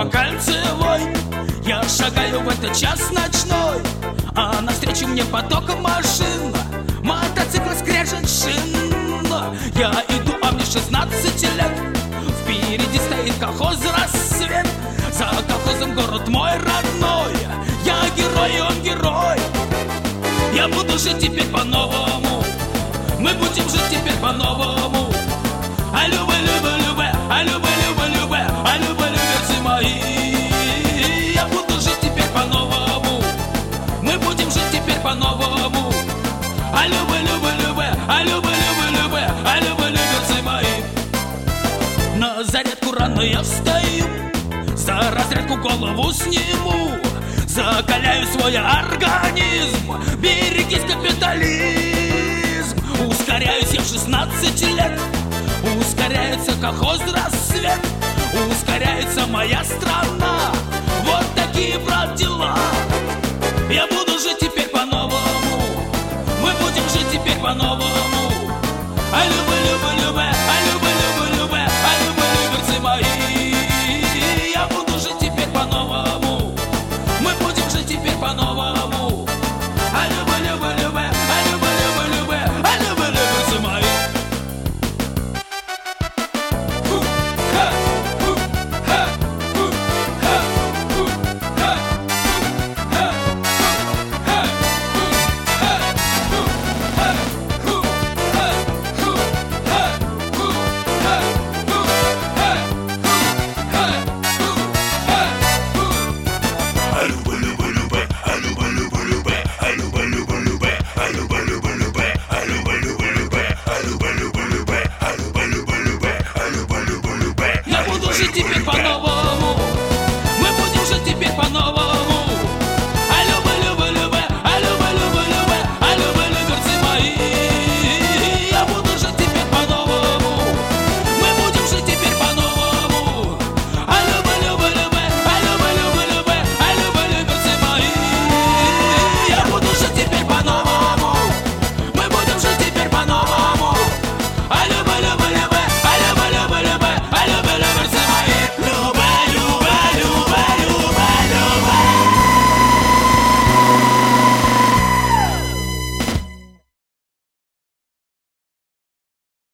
по Кольцевой. Я шагаю в этот час ночной, а навстречу мне потоком машин, мотоцикл скрежет шин. Я иду, а мне 16 лет. Впереди стоит колхоз «Рассвет». За колхозом город мой родной. Я герой, и он герой. Я буду жить теперь по-новому. Мы будем жить теперь по-новому. А любэ, любэ, любэ, а любэ, любэ, любэ, а любэ, люберцы мои. Я буду жить теперь по-новому. Мы будем жить теперь по-новому. А любэ, любэ, любэ, а любэ, любэ, любэ, а любэ, люберцы мои. На зарядку рано я встаю, за разрядку голову сниму, закаляю свой организм. Берегись, капитализм. Ускоряюсь я в 16 лет. Ускоряется колхоз «Рассвет». Ускоряется моя страна. Вот такие, брат, дела.